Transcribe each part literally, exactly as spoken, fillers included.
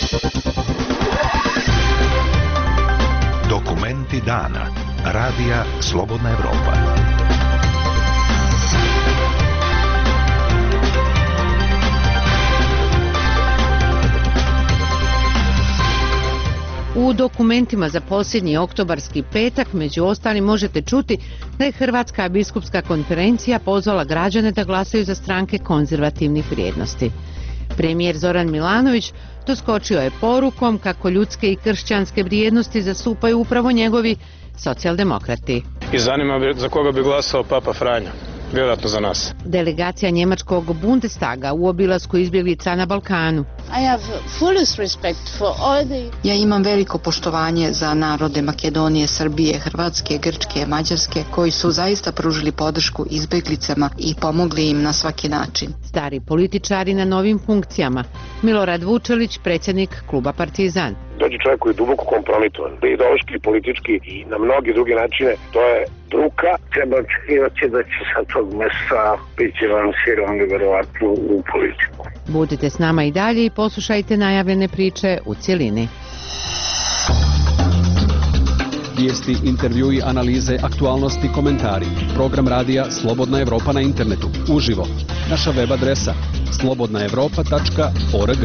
Dokumenti dana. Radija Slobodna Evropa. U dokumentima za posljednji oktobarski petak među ostalim možete čuti da je Hrvatska biskupska konferencija pozvala građane da glasaju za stranke konzervativnih vrijednosti. Premijer Zoran Milanović doskočio je porukom kako ljudske i kršćanske vrijednosti zastupaju upravo njegovi socijaldemokrati. I zanima me za koga bi glasao Papa Franjo. Vjerojatno za nas. Delegacija njemačkog Bundestaga u obilasku izbjeglica na Balkanu. Ja imam veliko poštovanje za narode Makedonije, Srbije, Hrvatske, Grčke, Mađarske, koji su zaista pružili podršku izbjeglicama i pomogli im na svaki način. Stari političari na novim funkcijama. Milorad Vučelić, predsjednik kluba Partizan. Dođe čovjek koji je duboko kompromitovan, ideološki, politički i na mnogi drugi načine. To je bruka. Treba očekivati da će sa tog mjesta biti lansirani verovatno u politiku. Budite s nama i dalje i poslušajte najavljene priče u cjelini. Vijesti, intervjui, analize, aktualnosti, komentari. Program radija Slobodna Evropa na internetu. Uživo. Naša web adresa slobodna evropa tačka org.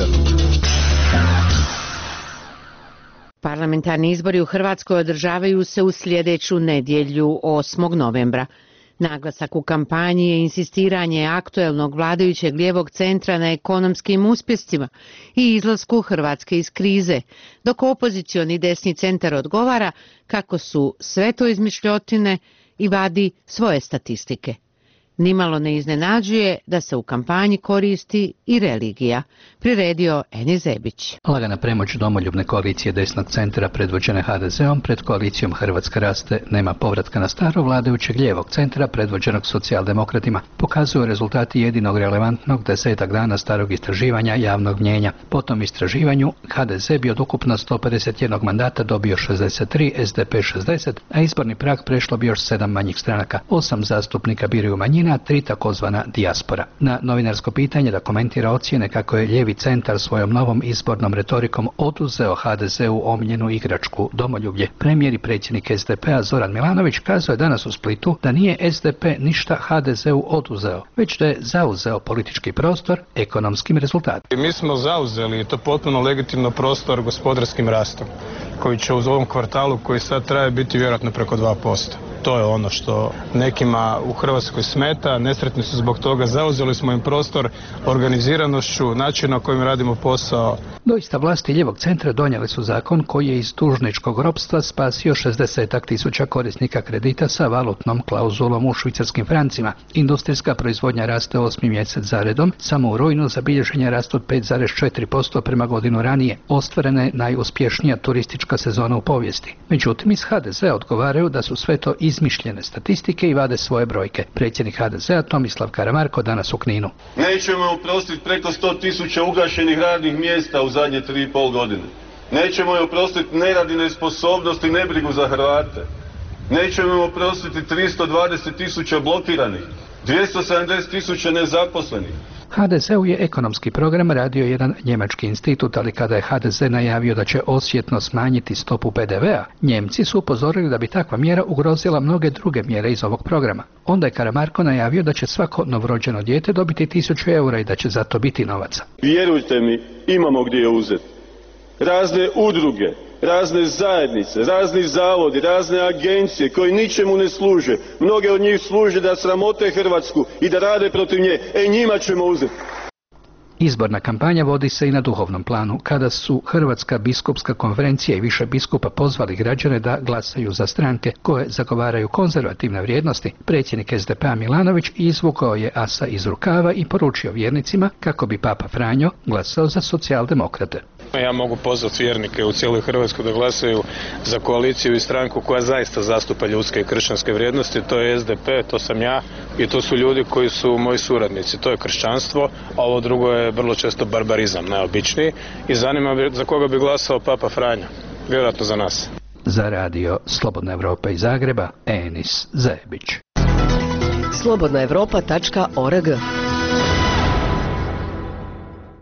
Parlamentarni izbori u Hrvatskoj održavaju se u sljedeću nedjelju osmog novembra. Naglasak u kampanji je insistiranje aktuelnog vladajućeg lijevog centra na ekonomskim uspjesima i izlasku Hrvatske iz krize, dok opozicioni desni centar odgovara kako su sve to izmišljotine i vadi svoje statistike. Nimalo ne iznenađuje da se u kampanji koristi i religija, priredio Eni Zebić. Lagana premoć domoljubne koalicije desnog centra predvođene ha de zeom pred koalicijom Hrvatska raste, nema povratka na staro vladajućeg lijevog centra predvođenog socijaldemokratima, pokazuju rezultati jedinog relevantnog desetak dana starog istraživanja javnog mnjenja. Po tom istraživanju ha de ze bi od ukupno sto pedeset jedan mandata dobio šezdeset tri, es de pe šezdeset, a izborni prag prešlo bi još sedam manjih stranaka. Osam zastupnika biraju manjine, a tri takozvana dijaspora. Na novinarsko pitanje da komentira ocjene kako je lijevi centar svojom novom izbornom retorikom oduzeo ha de zeu omiljenu igračku domoljublje, premijer i predsjednik es de pe-a Zoran Milanović kazao je danas u Splitu da nije es de pe ništa ha de zeu oduzeo, već da je zauzeo politički prostor ekonomskim rezultatima. Mi smo zauzeli, i to potpuno legitimno, prostor gospodarskim rastom, koji će u ovom kvartalu koji sad traje biti vjerojatno preko dva posto. To je ono što nekima u Hrvatskoj smeta, nesretni su zbog toga, zauzeli smo im prostor organiziranošću, način na kojim radimo posao. Doista vlasti lijevog centra donijeli su zakon koji je iz dužničkog ropstva spasio šezdeset tisuća korisnika kredita sa valutnom klauzulom u švicarskim francima. Industrijska proizvodnja raste osmi mjesec zaredom, samo u rujnu zabilježen je rast od pet zarez četiri posto prema godinu ranije. Ostvarena je najuspješnija turistička sezona u povijesti. Međutim, iz ha de zea odgovaraju da su sve to izmišljene statistike i vade svoje brojke. Predsjednik ha de zea Tomislav Karamarko danas u Kninu. Nećemo oprostiti preko sto tisuća ugašenih radnih mjesta u zadnje tri i pol godine. Nećemo joj oprostiti nerad i nesposobnost i nebrigu za Hrvate. Nećemo joj oprostiti tristo dvadeset tisuća blokiranih, dvjesto sedamdeset tisuća nezaposlenih. ha de zeu je ekonomski program radio jedan njemački institut, ali kada je ha de ze najavio da će osjetno smanjiti stopu pe de vea, Njemci su upozorili da bi takva mjera ugrozila mnoge druge mjere iz ovog programa. Onda je Karamarko najavio da će svako novorođeno dijete dobiti tisuću eura i da će za to biti novaca. Vjerujte mi, imamo gdje uzeti. Razne udruge, razne zajednice, razni zavodi, razne agencije koji ničemu ne služe. Mnoge od njih služe da sramote Hrvatsku i da rade protiv nje. E, njima ćemo uzeti. Izborna kampanja vodi se i na duhovnom planu. Kada su Hrvatska biskupska konferencija i više biskupa pozvali građane da glasaju za stranke koje zagovaraju konzervativne vrijednosti, predsjednik es de pe-a Milanović izvukao je asa iz rukava i poručio vjernicima kako bi Papa Franjo glasao za socijaldemokrate. Ja mogu pozvati vjernike u cijeloj Hrvatskoj da glasaju za koaliciju i stranku koja zaista zastupa ljudske i kršćanske vrijednosti. To je es de pe, to sam ja i to su ljudi koji su moji suradnici. To je kršćanstvo, a ovo drugo je vrlo često barbarizam, najobičniji. I zanima me za koga bi glasao Papa Franjo. Vjerojatno za nas. Za radio Slobodna Evropa iz Zagreba, Enis Zebić. slobodna evropa tačka org.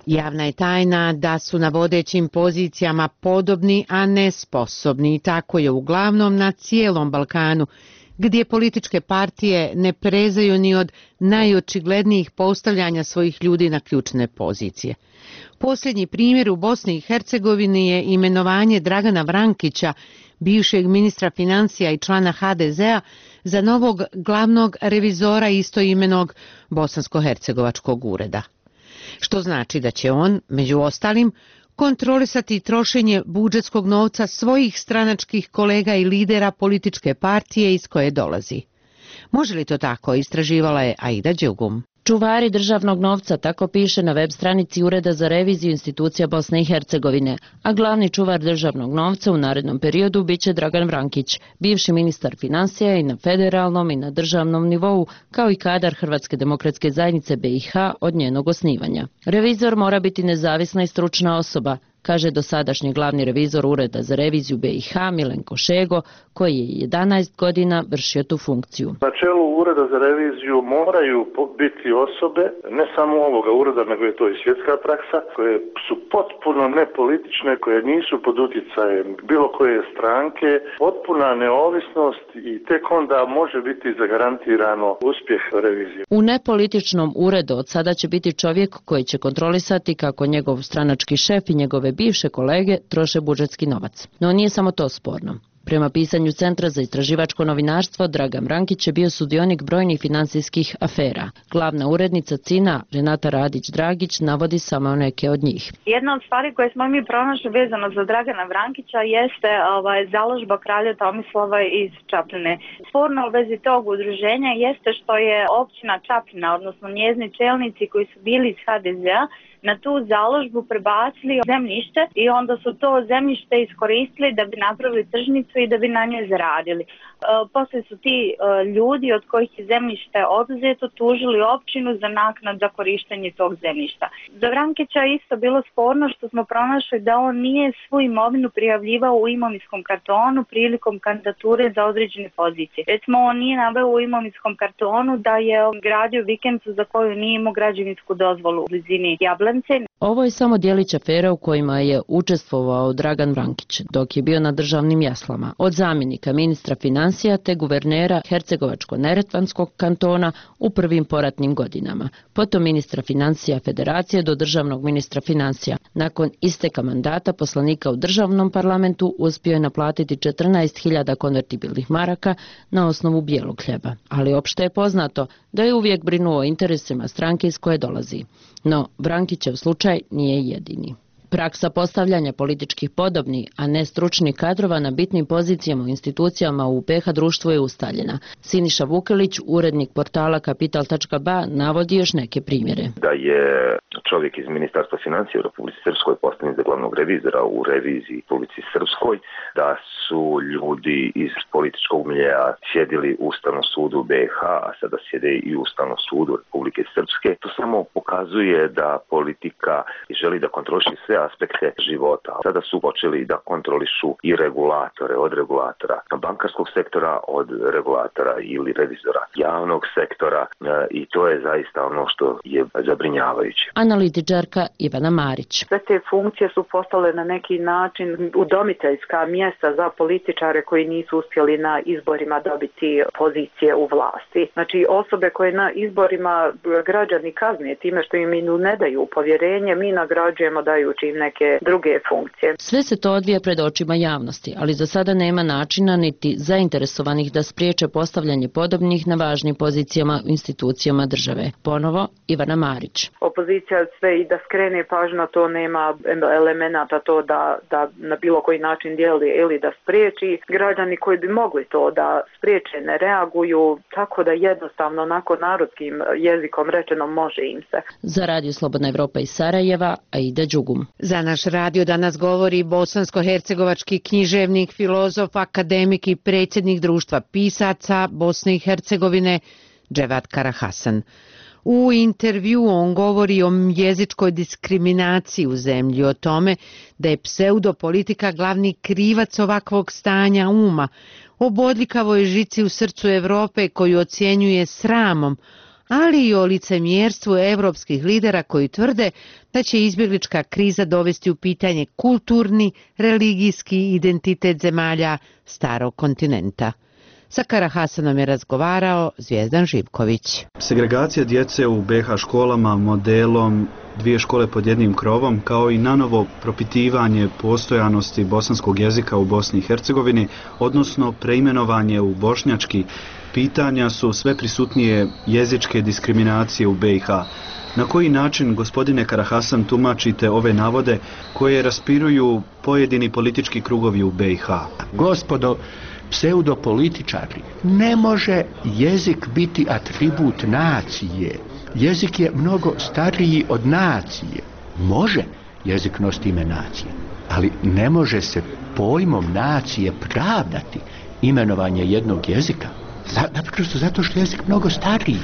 Javna je tajna da su na vodećim pozicijama podobni, a ne sposobni, i tako je uglavnom na cijelom Balkanu, gdje političke partije ne prezaju ni od najočiglednijih postavljanja svojih ljudi na ključne pozicije. Posljednji primjer u Bosni i Hercegovini je imenovanje Dragana Vrankića, bivšeg ministra financija i člana ha de zea, za novog glavnog revizora istoimenog bosansko-hercegovačkog ureda. Što znači da će on, među ostalim, kontrolisati trošenje budžetskog novca svojih stranačkih kolega i lidera političke partije iz koje dolazi. Može li to tako, istraživala je Aida Đugum. Čuvari državnog novca, tako piše na web stranici Ureda za reviziju institucija Bosne i Hercegovine, a glavni čuvar državnog novca u narednom periodu biće Dragan Vrankić, bivši ministar financija i na federalnom i na državnom nivou, kao i kadar Hrvatske demokratske zajednice be i ha od njenog osnivanja. Revizor mora biti nezavisna i stručna osoba, kaže dosadašnji glavni revizor Ureda za reviziju be i ha Milenko Šego, koji je jedanaest godina vršio tu funkciju. Na čelu Ureda za reviziju moraju biti osobe, ne samo ovoga ureda, nego je to i svjetska praksa, koje su potpuno nepolitične, koje nisu pod utjecajem bilo koje stranke, potpuna neovisnost i tek onda može biti zagarantirano uspjeh revizije. U nepolitičnom uredu od sada će biti čovjek koji će kontrolisati kako njegov stranački šef i njegove bivše kolege troše budžetski novac. No nije samo to sporno. Prema pisanju Centra za istraživačko novinarstvo, Dragan Vrankić je bio sudionik brojnih financijskih afera. Glavna urednica C I N A, Renata Radić-Dragić, navodi samo neke od njih. Jedna od stvari koje smo mi pronašli vezano za Dragana Vrankića jeste ovaj, založba kralja Tomislava iz Čapljine. Sporno u vezi tog udruženja jeste što je općina Čapljina, odnosno njezini čelnici koji su bili iz ha de zea, na tu založbu prebacili zemljište i onda su to zemljište iskoristili da bi napravili tržnicu i da bi na njoj zaradili. E, poslije su ti e, ljudi od kojih je zemljište oduzeto tužili općinu za naknad za korištenje tog zemljišta. Za Vrankića je isto bilo sporno što smo pronašli da on nije svu imovinu prijavljivao u imovinskom kartonu prilikom kandidature za određene pozicije. Recimo, on nije naveo u imovinskom kartonu da je gradio vikendicu za koju nije imao građevinsku dozvolu u blizini Jablanice. Ovo je samo djelić afera u kojima je učestvovao Dragan Vrankić, dok je bio na državnim jaslama. Od zamjenika ministra financija te guvernera Hercegovačko-neretvanskog kantona u prvim poratnim godinama. Potom ministra financija federacije do državnog ministra financija. Nakon isteka mandata poslanika u državnom parlamentu uspio je naplatiti četrnaest hiljada konvertibilnih maraka na osnovu bijelog hljeba. Ali opšte je poznato da je uvijek brinuo o interesima stranke iz koje dolazi. No, Vrankićev slučaj nije jedini. Praksa postavljanja političkih podobnih, a ne stručnih kadrova na bitnim pozicijama u institucijama u be ha društvu je ustaljena. Siniša Vukelić, urednik portala kapital tačka ba, navodi još neke primjere. Da je čovjek iz Ministarstva financija u Republici Srpskoj postavljen za glavnog revizora u reviziji u Republici Srpskoj, da su ljudi iz političkog miljeja sjedili u Ustavnom sudu be ha, a sada sjede i u Ustavnom sudu Republike Srpske. To samo pokazuje da politika želi da kontroliše sve aspekte života. Sada su počeli da kontrolišu i regulatore od regulatora bankarskog sektora, od regulatora ili revizora javnog sektora i to je zaista ono što je zabrinjavajuće. Analitičarka Ivana Marić. Sve te funkcije su postale na neki način udomiteljska mjesta za političare koji nisu uspjeli na izborima dobiti pozicije u vlasti. Znači osobe koje na izborima građani kazne time što im ne daju povjerenje, mi nagrađujemo dajući im neke druge funkcije. Sve se to odvija pred očima javnosti, ali za sada nema načina niti zainteresovanih da spriječe postavljanje podobnih na važnim pozicijama u institucijama države. Ponovo Ivana Marić. Opozicija sve i da skrene pažnju, to nema elemenata to da, da na bilo koji način djeluje ili da spriječi. Građani koji bi mogli to da spriječe ne reaguju, tako da jednostavno onako narodskim jezikom rečeno može im se. Za Radio Slobodna Evropa iz Sarajeva, Aida Đugum. Za naš radio danas govori bosansko-hercegovački književnik, filozof, akademik i predsjednik društva pisaca Bosne i Hercegovine Dževat Karahasan. U intervju on govori o jezičkoj diskriminaciji u zemlji, o tome da je pseudopolitika glavni krivac ovakvog stanja uma, o bodljikavoj žici u srcu Evrope koju ocjenjuje sramom, ali i o licemjerstvu evropskih lidera koji tvrde da će izbjeglička kriza dovesti u pitanje kulturni, religijski identitet zemalja starog kontinenta. Sa Karahasanom je razgovarao Zvijezdan Živković. Segregacija djece u be ha školama modelom dvije škole pod jednim krovom, kao i nanovo propitivanje postojanosti bosanskog jezika u Bosni i Hercegovini, odnosno preimenovanje u bošnjački, pitanja su sve prisutnije jezičke diskriminacije u be ha. Na koji način, gospodine Karahasan, tumačite ove navode koje raspiruju pojedini politički krugovi u be ha? Gospodo pseudopolitičari, ne može jezik biti atribut nacije. Jezik je mnogo stariji od nacije. Može jezik nositi ime nacije, ali ne može se pojmom nacije pravdati imenovanje jednog jezika. Naprosto zato što je jezik mnogo stariji.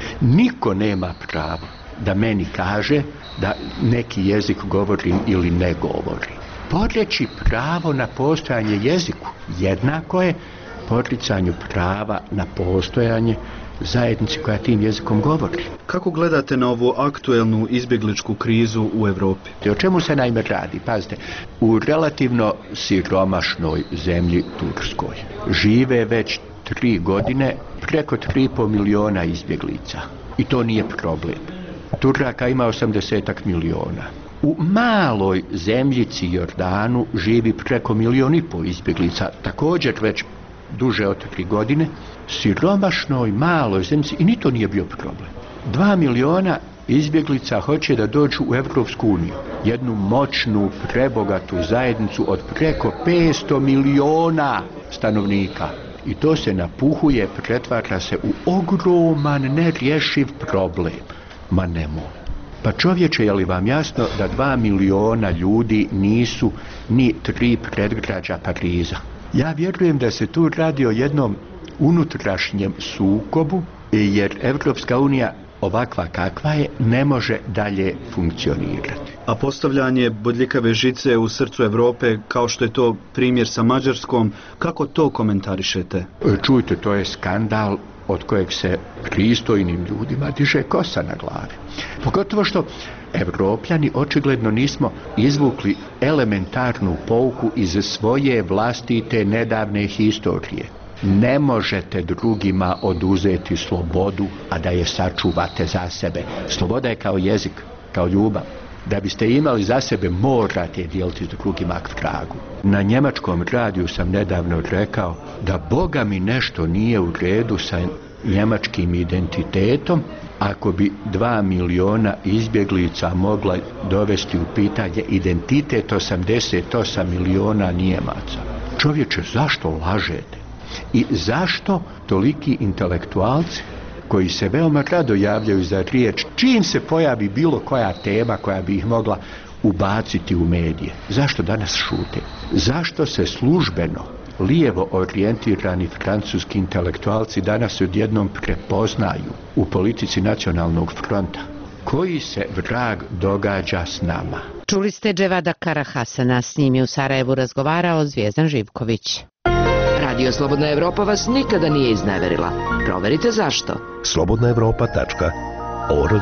Niko nema pravo da meni kaže da neki jezik govorim ili ne govorim. Podreći pravo na postojanje jeziku jednako je podricanju prava na postojanje zajednici koja tim jezikom govori. Kako gledate na ovu aktuelnu izbjegličku krizu u Europi? O čemu se naime radi? Pazite, u relativno siromašnoj zemlji Turskoj žive već tri godine preko tri i pol miliona izbjeglica. I to nije problem. Turaka ima osamdesetak miliona. U maloj zemljici Jordanu živi preko milion i pol izbjeglica, također već duže od tri godine, siromašnoj maloj zemljici, i ni to nije bio problem. Dva miliona izbjeglica hoće da dođu u Evropsku uniju, jednu moćnu, prebogatu zajednicu od preko petsto miliona stanovnika. I to se napuhuje, pretvara se u ogroman, nerješiv problem. Ma nemoj. Pa čovječe, je li vam jasno da dva miliona ljudi nisu ni tri predgrađa Pariza? Ja vjerujem da se tu radi o jednom unutrašnjem sukobu, jer Evropska unija ovakva kakva je ne može dalje funkcionirati. A postavljanje bodljikave žice u srcu Europe, kao što je to primjer sa Mađarskom, kako to komentarišete? Čujte, to je skandal od kojeg se pristojnim ljudima diže kosa na glavi. Pogotovo što Evropljani očigledno nismo izvukli elementarnu pouku iz svoje vlastite nedavne historije. Ne možete drugima oduzeti slobodu, a da je sačuvate za sebe. Sloboda je kao jezik, kao ljubav. Da biste imali za sebe, morate dijeliti s drugima k vragu. Na njemačkom radiju sam nedavno rekao da Boga mi nešto nije u redu sa njemačkim identitetom ako bi dva miliona izbjeglica mogla dovesti u pitanje identitet osamdeset osam miliona Njemaca. Čovječe, zašto lažete? I zašto toliki intelektualci koji se veoma rado javljaju za riječ čim se pojavi bilo koja tema koja bi ih mogla ubaciti u medije? Zašto danas šute? Zašto se službeno lijevo orijentirani francuski intelektualci danas odjednom prepoznaju u politici nacionalnog fronta? Koji se vrag događa s nama? Čuli ste Dževada Karahasana, s njim je u Sarajevu razgovarao Zvijezdan Živković. Radio Slobodna Evropa vas nikada nije izneverila. Proverite zašto. slobodna evropa tačka org.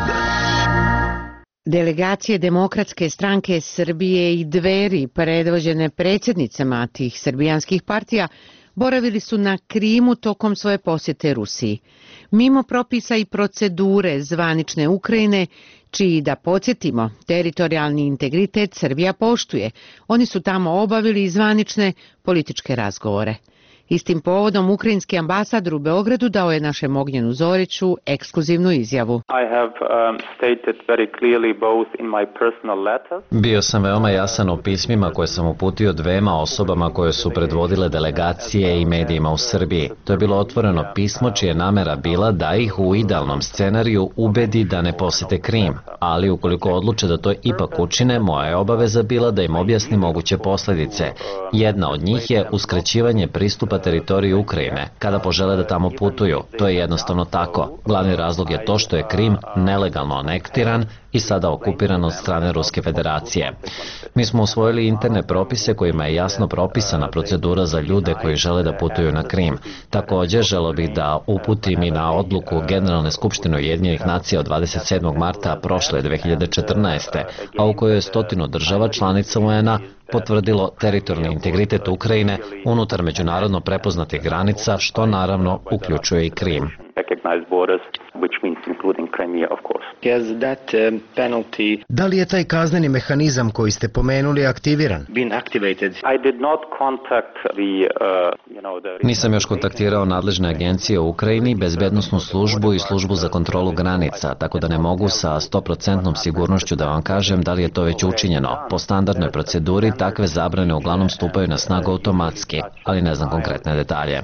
Delegacije Demokratske stranke Srbije i Dveri, predvođene predsjednicama tih srbijanskih partija, boravili su na Krimu tokom svoje posjete Rusiji. Mimo propisa i procedure zvanične Ukrajine, čiji, da podsjetimo, teritorijalni integritet Srbija poštuje, oni su tamo obavili zvanične političke razgovore. Istim povodom ukrajinski ambasador u Beogradu dao je našem Ognjenu Zoriću ekskluzivnu izjavu. Bio sam veoma jasan u pismima koje sam uputio dvema osobama koje su predvodile delegacije i medijima u Srbiji. To je bilo otvoreno pismo čije namera bila da ih u idealnom scenariju ubedi da ne posjete Krim, ali ukoliko odluče da to ipak učine, moja je obaveza bila da im objasni moguće posljedice. Jedna od njih je uskraćivanje pristupa teritoriju Ukrajine, kada požele da tamo putuju. To je jednostavno tako. Glavni razlog je to što je Krim nelegalno anektiran, i sada okupiran od strane Ruske federacije. Mi smo usvojili interne propise kojima je jasno propisana procedura za ljude koji žele da putuju na Krim. Također želeo bih da uputim i na odluku Generalne skupštine Ujedinjenih nacija od dvadeset sedmog marta prošle dve hiljade četrnaeste. a u kojoj je stotinu država članica U N-a potvrdilo teritorijalni integritet Ukrajine unutar međunarodno prepoznatih granica, što naravno uključuje i Krim. Da li je taj kazneni mehanizam koji ste pomenuli aktiviran? Nisam još kontaktirao nadležne agencije u Ukrajini, bezbednosnu službu i službu za kontrolu granica, tako da ne mogu sa sto procentnom sigurnošću da vam kažem da li je to već učinjeno. Po standardnoj proceduri takve zabrane uglavnom stupaju na snagu automatski, ali ne znam konkretne detalje.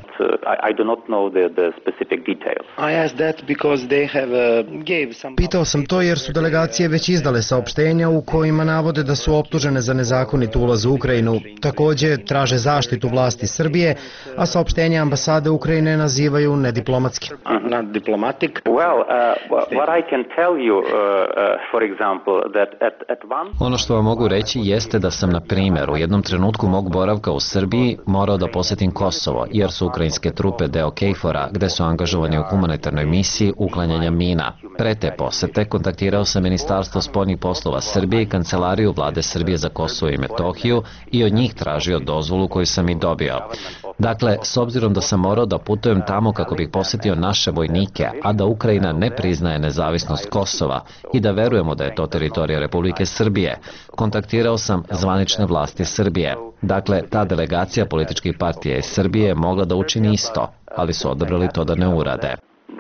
Pitao sam to jer su delegacije već izdale saopštenja u kojima navode da su optužene za nezakonit ulaz u Ukrajinu. Također traže zaštitu vlasti Srbije, a saopštenja ambasade Ukrajine nazivaju nediplomatski. Ono što vam mogu reći jeste da sam, na primjer, u jednom trenutku mog boravka u Srbiji morao da posjetim Kosovo, jer su ukrajinske trupe deo KFOR-a, gde su angažovani u humanitarnoj misiji uklanjanja mina. Pre te posete kontaktirao sam Ministarstvo spoljnih poslova Srbije i Kancelariju Vlade Srbije za Kosovo i Metohiju i od njih tražio dozvolu koju sam i dobio. Dakle, s obzirom da sam morao da putujem tamo kako bih posjetio naše vojnike, a da Ukrajina ne priznaje nezavisnost Kosova i da verujemo da je to teritorija Republike Srbije, kontaktirao sam zvanične vlasti Srbije. Dakle, ta delegacija političkih partija iz Srbije je mogla da učini isto, ali su odabrali to da ne urade.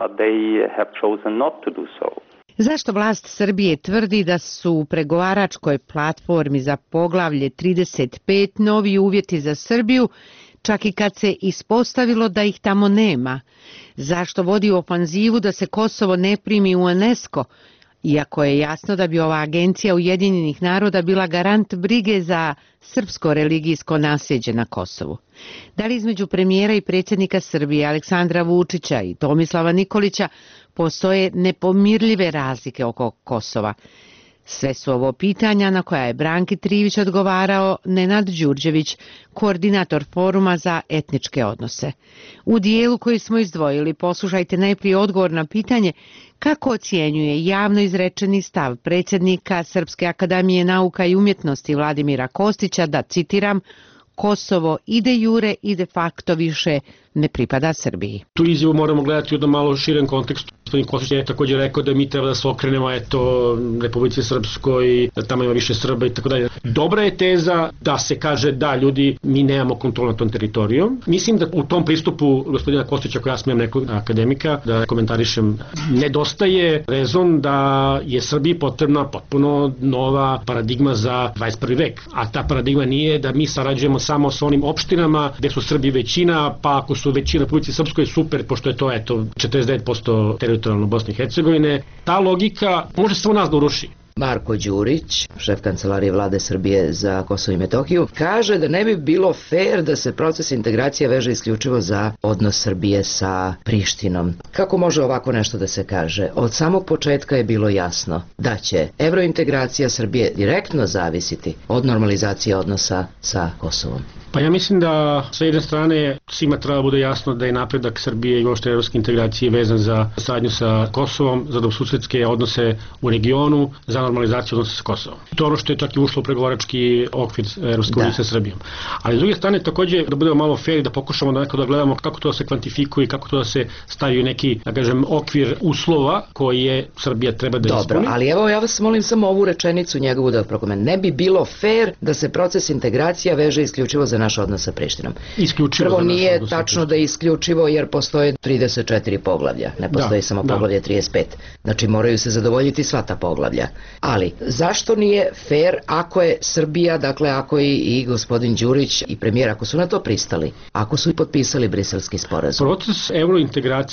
Zašto vlast Srbije tvrdi da su u pregovaračkoj platformi za poglavlje trideset pet novi uvjeti za Srbiju, čak i kad se ispostavilo da ih tamo nema? Zašto vodi ofanzivu da se Kosovo ne primi u UNESCO, iako je jasno da bi ova agencija Ujedinjenih naroda bila garant brige za srpsko religijsko nasljeđe na Kosovu? Da li između premijera i predsjednika Srbije Aleksandra Vučića i Tomislava Nikolića postoje nepomirljive razlike oko Kosova? Sve su ovo pitanja na koja je Branki Trivić odgovarao Nenad Đurđević, koordinator Foruma za etničke odnose. U dijelu koji smo izdvojili poslušajte najprije odgovor na pitanje kako ocjenjuje javno izrečeni stav predsjednika Srpske akademije nauka i umjetnosti Vladimira Kostića da, citiram, Kosovo i de jure i de facto više ne pripada Srbiji. Tu izjavu moramo gledati u jednom malo širem kontekstu. Gospodin Kostić je također rekao da mi treba da se okrenemo eto Republici Srpskoj, da tamo ima više Srba i tako dalje. Dobra je teza da se kaže da ljudi, mi nemamo kontrolu nad tom teritorijom. Mislim da u tom pristupu gospodina Kostića, ako ja smijem nekog akademika da komentarišem, nedostaje rezon da je Srbiji potrebna potpuno nova paradigma za dvadeset prvi vek. A ta paradigma nije da mi sarađujemo samo sa onim opštinama gde su Srbi većina, pa ako su većina Republici Srpskoj super, pošto je to eto četrdeset devet posto teritorijalno Bosne i Hercegovine. Ta logika može samo nas da uruši. Marko Đurić, šef kancelarije Vlade Srbije za Kosovo i Metohiju, kaže da ne bi bilo fair da se proces integracije veže isključivo za odnos Srbije sa Prištinom. Kako može ovako nešto da se kaže? Od samog početka je bilo jasno da će evrointegracija Srbije direktno zavisiti od normalizacije odnosa sa Kosovom. Pa ja mislim da sa jedne strane svima treba bude jasno da je napredak Srbije i uopšte evropske integracije vezan za saradnju sa Kosovom, za dobrosusedske odnose u regionu, za normalizaciju odnosa sa Kosovom. To je ono što je čak i ušlo u pregovarački okvir Evropske unije sa Srbijom. Ali s druge strane također da budemo malo fair, da pokušamo da nekako da gledamo kako to da se kvantifikuje, kako to da se stavi u neki, da kažem, okvir uslova koje Srbija treba da ispuni. Dobro, ali evo ja vas molim samo ovu rečenicu njegovu da prokomen. Ne bi bilo fair da se proces integracija veže isključivo za naš odnos sa Prištinom. Isključivo. Prvo, nije tačno da je isključivo jer postoje trideset četiri poglavlja, ne postoji samo poglavlje trideset pet. Znači moraju se zadovoljiti sva ta poglavlja. Ali zašto nije fair ako je Srbija, dakle ako i, i gospodin Đurić i premijer, ako su na to pristali, ako su i potpisali briselski sporazum? Proces evrointegracije je zapravo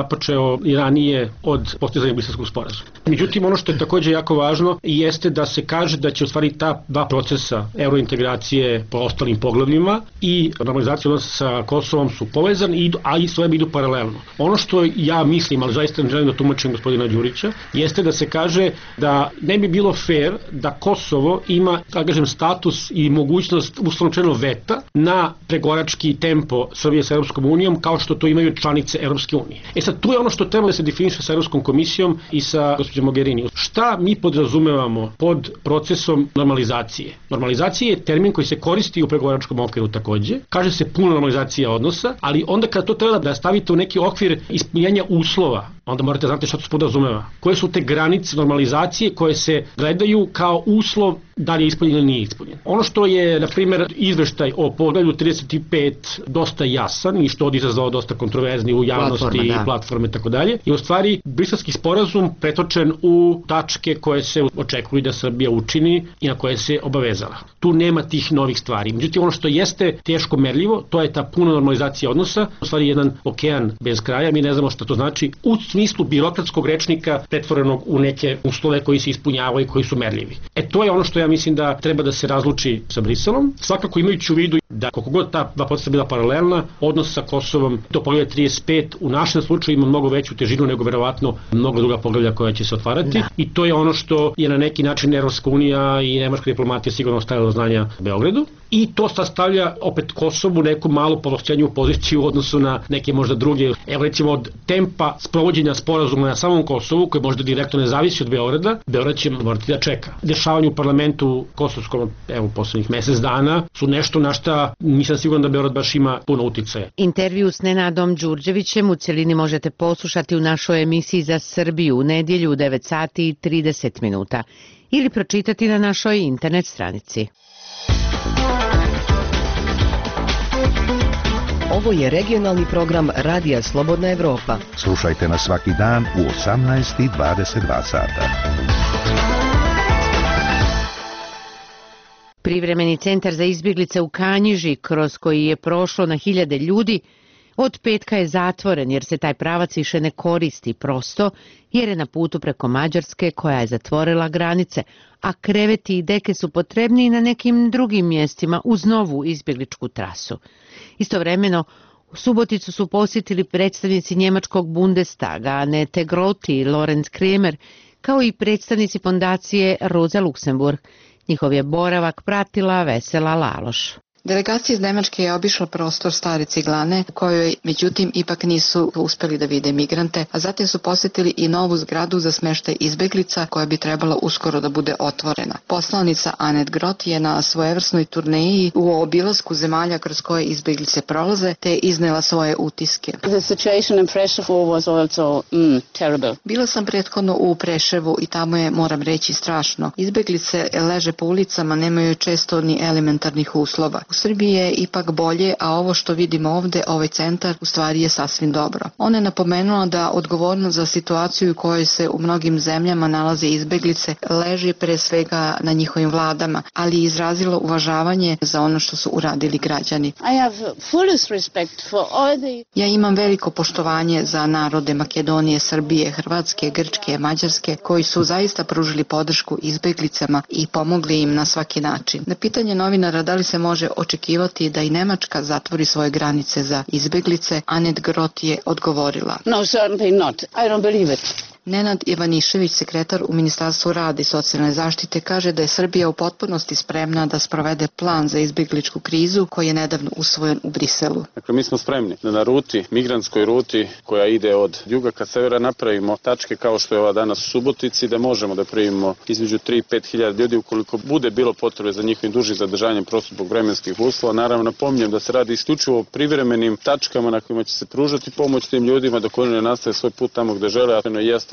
započeo i ranije od postizanja Briselskog sporazuma. Međutim, ono što je takođe jako važno jeste da se kaže da će u stvari ta dva procesa eurointegracije po ostalim poglavljima i normalizacija odnosa sa Kosovom su povezani, a i sve idu paralelno. Ono što ja mislim, ali zaista ne želim da tumačim gospodina Đurića, jeste da se kaže da ne bi bilo fair da Kosovo ima, da kažem, status i mogućnost uslovno veta na pregovorački tempo Srbije sa Europskom unijom kao što to imaju članice Europske unije. E sad, tu je ono što treba da se definiše sa Europskom komisijom i sa gospođom Mogherini. Šta mi podrazumevamo pod procesom normalizacije? Normalizacija je termin koji se koristi u pregovaračkom okviru takođe. Kaže se puna normalizacija odnosa, ali onda kada to treba da stavite u neki okvir ispunjenja uslova, onda morate znati šta to se podrazumeva. Koje su te granice normalizacije koje se gledaju kao uslov da li je ispunjen ili nije ispunjen. Ono što je, na primjer, izveštaj o poglavlju trideset pet dosta jasan i što je izazvao dosta kontroverzni u javnosti Platforma, da. i platforme i tako dalje, je u stvari Briselski sporazum pretočen u tačke koje se očekuju da Srbija učini i na koje se obavezala. Tu nema tih novih stvari. Međutim, ono što jeste teško merljivo, to je ta puna normalizacija odnosa, u stvari jedan okean bez kraja, mi ne znamo šta to znači u smislu birokratskog rečnika pretvorenog u neke uslove koji se ispunjavaju i koji su merljivi. E to je ono što ja mislim da treba da se razluči sa Briselom, svakako imajući u vidu da koliko god ta dva procesa bila paralelna, odnos sa Kosovom do poglavlja trideset pet u našem slučaju ima mnogo veću težinu nego verovatno mnogo druga poglavlja koja će se otvarati da. I to je ono što je na neki način Evropska unija i nemačka diplomatija sigurno stavila do znanja Beogradu i to stavlja opet Kosovu neku malu povlašćenju poziciju u odnosu na neke možda druge. Evo recimo od tempa sprovođenja sporazuma na samom Kosovu koji možda direktno ne zavisi od Beograda, Beograd će morati da čeka. Dešavanje u parlamentu kosovskom, evo poslednjih mesec dana su nešto na šta nisam siguran da Beograd baš ima puno uticaja. Intervju s Nenadom Đurđevićem u celini možete poslušati u našoj emisiji za Srbiju u nedjelju u devet sati i trideset minuta ili pročitati na našoj internet stranici. Ovo je regionalni program Radija Slobodna Evropa. Slušajte nas svaki dan u osamnaest i dvadeset dva sata. Privremeni centar za izbjeglice u Kanjiži, kroz koji je prošlo na hiljade ljudi, od petka je zatvoren jer se taj pravac više ne koristi prosto, jer je na putu preko Mađarske koja je zatvorila granice, a kreveti i deke su potrebni i na nekim drugim mjestima uz novu izbjegličku trasu. Istovremeno, u Suboticu su posjetili predstavnici njemačkog Bundestaga, Annette Grotti i Lorenz Kremer, kao i predstavnici fondacije Rosa Luxemburg. Njihov je boravak pratila Vesela Laloš. Delegacija iz Nemačke je obišla prostor Stare Ciglane, u kojoj međutim ipak nisu uspeli da vide migrante, a zatim su posjetili i novu zgradu za smještaj izbeglica koja bi trebala uskoro da bude otvorena. Poslanica Annette Grotti je na svojevrsnoj turneji u obilasku zemalja kroz koje izbeglice prolaze, te iznela svoje utiske. The situation in Preševu was also mm, terrible. Bila sam prethodno u Preševu i tamo je, moram reći, strašno. Izbeglice leže po ulicama, nemaju često ni elementarnih uslova. U Srbiji je ipak bolje, a ovo što vidimo ovde, ovaj centar, u stvari je sasvim dobro. Ona je napomenula da odgovornost za situaciju u kojoj se u mnogim zemljama nalaze izbeglice leži pre svega na njihovim vladama, ali je izrazila uvažavanje za ono što su uradili građani. I have fullest respect for all the... Ja imam veliko poštovanje za narode Makedonije, Srbije, Hrvatske, Grčke, Mađarske, koji su zaista pružili podršku izbeglicama i pomogli im na svaki način. Na pitanje novinara da li se može očekivati da i Nemačka zatvori svoje granice za izbeglice, Annette Grotti je odgovorila. No, certainly not. I don't believe it. Nenad Ivanišević, sekretar u Ministarstvu rada i socijalne zaštite, kaže da je Srbija u potpunosti spremna da sprovede plan za izbjegličku krizu koji je nedavno usvojen u Briselu. Dakle, mi smo spremni da na ruti, migrantskoj ruti koja ide od juga ka severa, napravimo tačke kao što je ova danas u Subotici, da možemo da primimo između tri i pet hiljada ljudi ukoliko bude bilo potrebe za njihovim dužim zadržanjem prosto zbog vremenskih uslova. Naravno, napominjem da se radi isključivo o privremenim tačkama na kojima će se pružati pomoć tim ljudima dok oni ne nastave svoj put tamo gde žele, a to jeste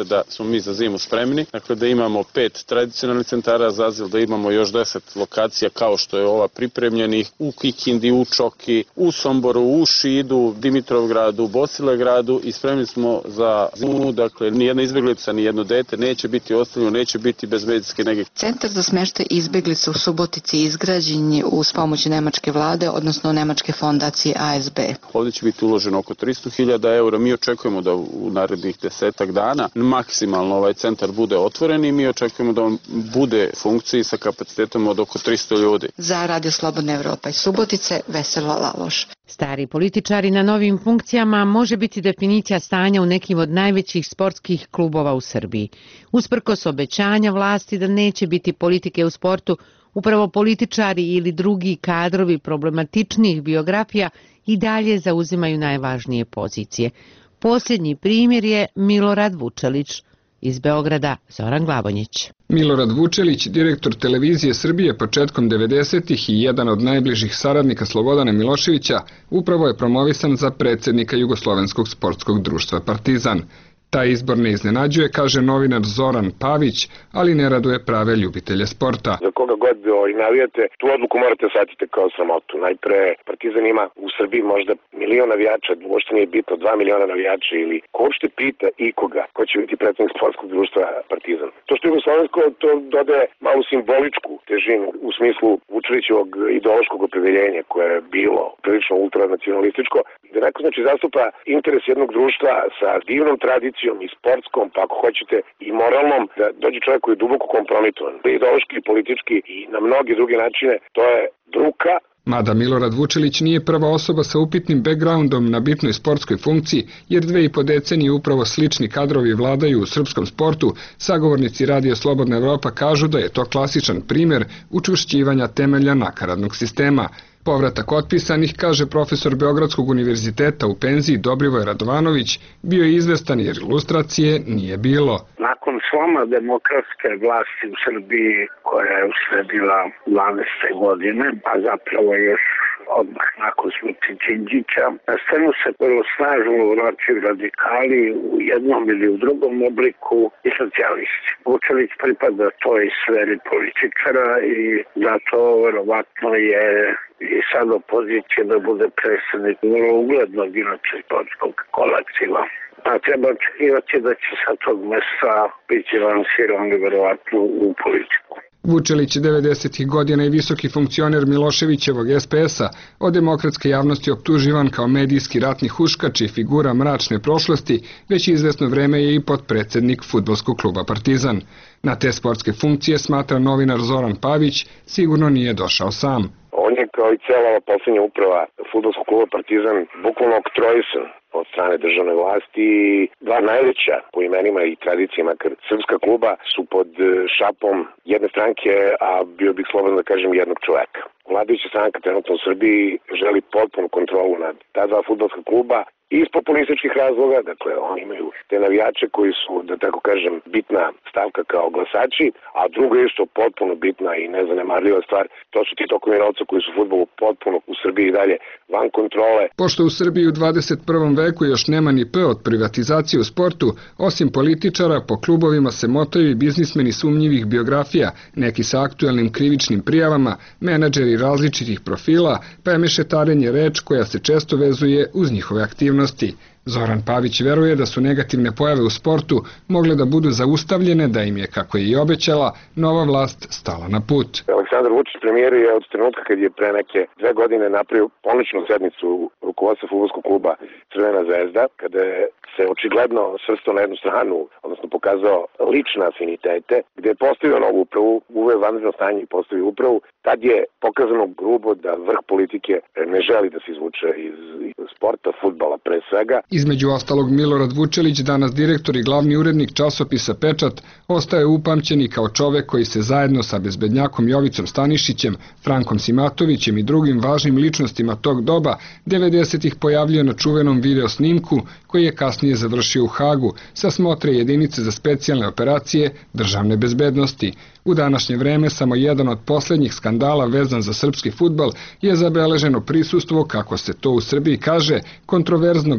znate da smo mi za zimu spremni, dakle da imamo pet tradicionalnih centara za azil, da imamo još deset lokacija kao što je ova pripremljenih u Kikindi, u Čoki, u Somboru, u Šidu, Dimitrovgradu, Bosilegradu i spremni smo za zimu, dakle nijedna izbjeglica, nijedno dete neće biti ostavljeno, neće biti bez medicinske nege. Centar za smještaj izbjeglica u Subotici izgrađen je uz pomoć nemačke vlade, odnosno nemačke fondacije A S B. Ovdje će biti uloženo oko tristo hiljada eura. Mi očekujemo da u narednih desetak dana maksimalno ovaj centar bude otvoren i mi očekujemo da on bude funkciji sa kapacitetom od oko tristo ljudi. Za Radio Slobodna Evropa iz Subotice, Vesela Laloš. Stari političari na novim funkcijama može biti definicija stanja u nekim od najvećih sportskih klubova u Srbiji. Usprkos obećanja vlasti da neće biti politike u sportu, upravo političari ili drugi kadrovi problematičnih biografija i dalje zauzimaju najvažnije pozicije. Posljednji primjer je Milorad Vučelić. Iz Beograda Zoran Glavonjić. Milorad Vučelić, direktor Televizije Srbije početkom devedesetih i jedan od najbližih saradnika Slobodana Miloševića, upravo je promovisan za predsjednika Jugoslovenskog sportskog društva Partizan. Taj izbor ne iznenađuje, kaže novinar Zoran Pavić, ali ne raduje prave ljubitelje sporta. Za koga god i navijate, tu odluku morate shvatiti kao sramotu. Najpre, Partizan ima u Srbiji možda milion navijača, uopšte nije bitno, dva miliona navijača ili ko uopšte pita ikoga ko će biti predsjednik sportskog društva Partizan. To što je Jugoslovensko, to dodaje malu simboličku težinu u smislu Vučelićevog ideološkog opredeljenja koje je bilo prilično ultranacionalističko, da neko znači zastupa interes jednog društva sa divnom tradicijom i sportskom, pa ako hoćete i moralnom, da dođe čovjek koji je duboko kompromitovan, ideološki i politički i na mnogi druge načine, to je bruka. Mada Milorad Vučelić nije prva osoba sa upitnim backgroundom na bitnoj sportskoj funkciji, jer dve i po decenije upravo slični kadrovi vladaju u srpskom sportu, sagovornici Radio Slobodna Evropa kažu da je to klasičan primjer učvršćivanja temelja nakaradnog sistema. Povratak otpisanih, kaže profesor Beogradskog univerziteta u penziji Dobrivoj Radovanović, bio je izvestan jer ilustracije nije bilo. Nakon sloma demokratske vlasti u Srbiji, koja je usledila dvanaeste godine, a zapravo još odmah nakon smrti Đinđića, na scenu se prvo snažno vraćaju radikali u jednom ili u drugom obliku i socijalisti. Vučelić pripada toj sferi političara i zato verovatno je i sad opozicije da bude predsjednik vrlo uglednog inače sportskog kolektiva. A treba očekivati da će sa tog mesta biti lansiran verovatno u politiku. Vučelić devedesetih godina i visoki funkcioner Miloševićevog S P S-a, od demokratske javnosti optuživan kao medijski ratni huškač i figura mračne prošlosti, već izvesno vreme je i potpredsjednik fudbalskog kluba Partizan. Na te sportske funkcije, smatra novinar Zoran Pavić, sigurno nije došao sam. On je kao i cela ova posljednja uprava fudbalskog kluba Partizan bukvalno oktrojisan od strane državne vlasti. Dva najveća po imenima i tradicijama, makar srpska kluba, su pod šapom jedne stranke, a bio bih slobodan da kažem jednog čoveka. Vladajuća stranka trenutno u Srbiji želi potpunu kontrolu nad ta dva fudbalska kluba iz populističkih razloga, dakle oni imaju te navijače koji su, da tako kažem, bitna stavka kao glasači, a druga je isto potpuno bitna i nezanemarljiva stvar, to su ti tokovi novca koji su fudbalu potpuno u Srbiji i dalje van kontrole. Pošto u Srbiji u dvadeset prvom veku još nema ni P od privatizacije u sportu, osim političara, po klubovima se motaju i biznismeni sumnjivih biografija, neki sa aktuelnim krivičnim prijavama, menadžeri različitih profila, pa je mešetarenje reč koja se često vezuje uz njihove aktivnosti. Zoran Pavić veruje da su negativne pojave u sportu mogle da budu zaustavljene, da im je, kako je i obećala, nova vlast stala na put. Aleksandar Vučić, premijer, je od trenutka kad je pre neke dve godine napravio ponoćnu sednicu rukovodstva fudbalskog kluba Crvena zvezda, kada je se očigledno svrstao na jednu stranu, odnosno pokazao lične afinitete, gde je postavio novu upravu, uveo vanredno stanje i postavio upravu, tad je pokazano grubo da vrh politike ne želi da se izvuče iz sporta, fudbala pre svega. Između ostalog, Milorad Vučelić, danas direktor i glavni urednik časopisa Pečat, ostaje upamćeni kao čovek koji se zajedno sa bezbednjakom Jovicom Stanišićem, Frankom Simatovićem i drugim važnim ličnostima tog doba devedesetih pojavljuje na čuvenom video snimku koji je kasnije završio u Hagu sa smotre jedinice za specijalne operacije državne bezbednosti. U današnje vreme samo jedan od posljednjih skandala vezan za srpski fudbal je zabeleženo prisustvo, kako se to u Srbiji kaže, kontroverznog biznisa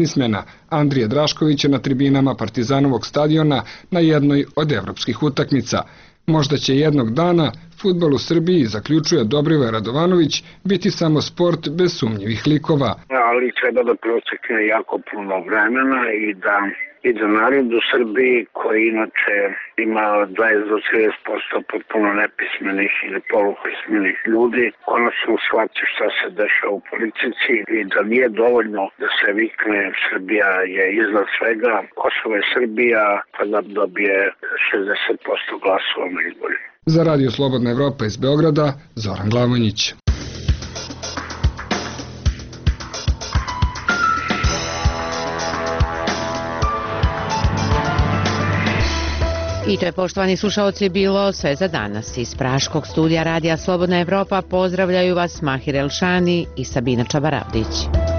biznismena Andrije Draškovića na tribinama Partizanovog stadiona na jednoj od evropskih utakmica. Možda će jednog dana fudbal u Srbiji, zaključuje Dobrivoje Radovanović, biti samo sport bez sumnjivih likova. Ali treba da protekne jako puno vremena i da i da narod u Srbiji, koji inače ima dvadeset do trideset posto potpuno nepismenih ili polupismenih ljudi, konačno shvati šta se dešava u politici i da nije dovoljno da se vikne Srbija je iznad svega, Kosovo je Srbija, pa da dobije šezdeset posto glasova na izborima. Za Radio Slobodna Evropa iz Beograda, Zoran Glavonjić. I to je, poštovani slušaoci, bilo sve za danas. Iz Praškog studija Radija Slobodna Evropa pozdravljaju vas Mahir Elšani i Sabina Čabaravdić.